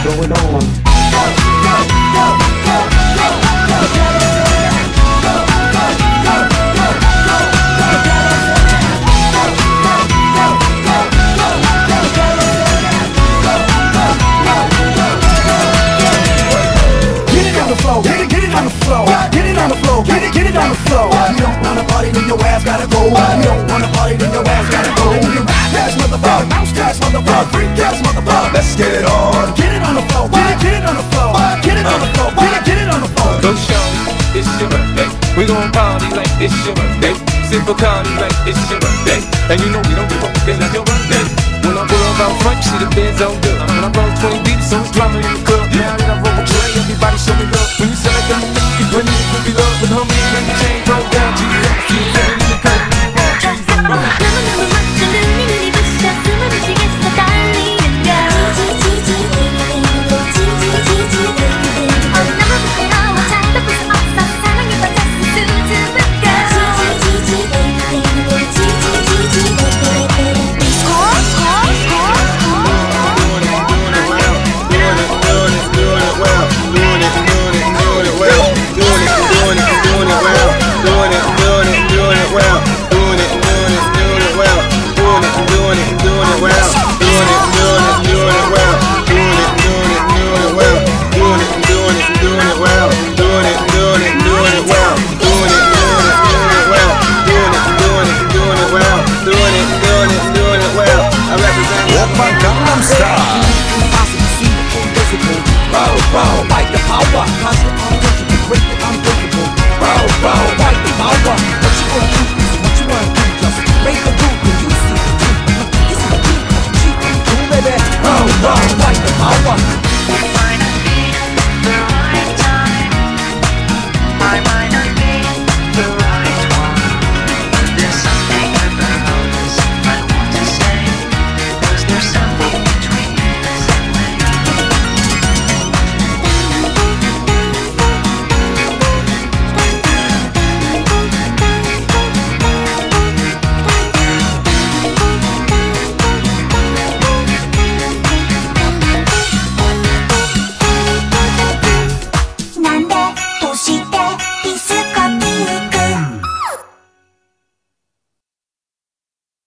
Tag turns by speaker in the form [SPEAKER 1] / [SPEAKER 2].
[SPEAKER 1] going on. Get it on the floor, get it on the floor, get it on the floor. You don't wanna party, then your ass gotta go. You don't wanna party, then your ass gotta go. You cash motherfucker, mouse cash motherfucker, freak cash motherfucker. Let's get it on. Get it on the floor, get it on the floor, get it on the floor, get it on the floor.
[SPEAKER 2] Go show, it's your birthday. We gon' party like it's your birthday. Sip a party like it's your birthday. And you know we don't give up, it's not your birthday. When I pull up out front, you see the Benz on good. When I roll 20 deep, so it's drama in the club. Now that I roll with Trey, everybody show me love. When you sell it, then you bring me a be love. With homie, let me change, roll down, Jesus. You feel it in the cut, trees,
[SPEAKER 1] Fight the power.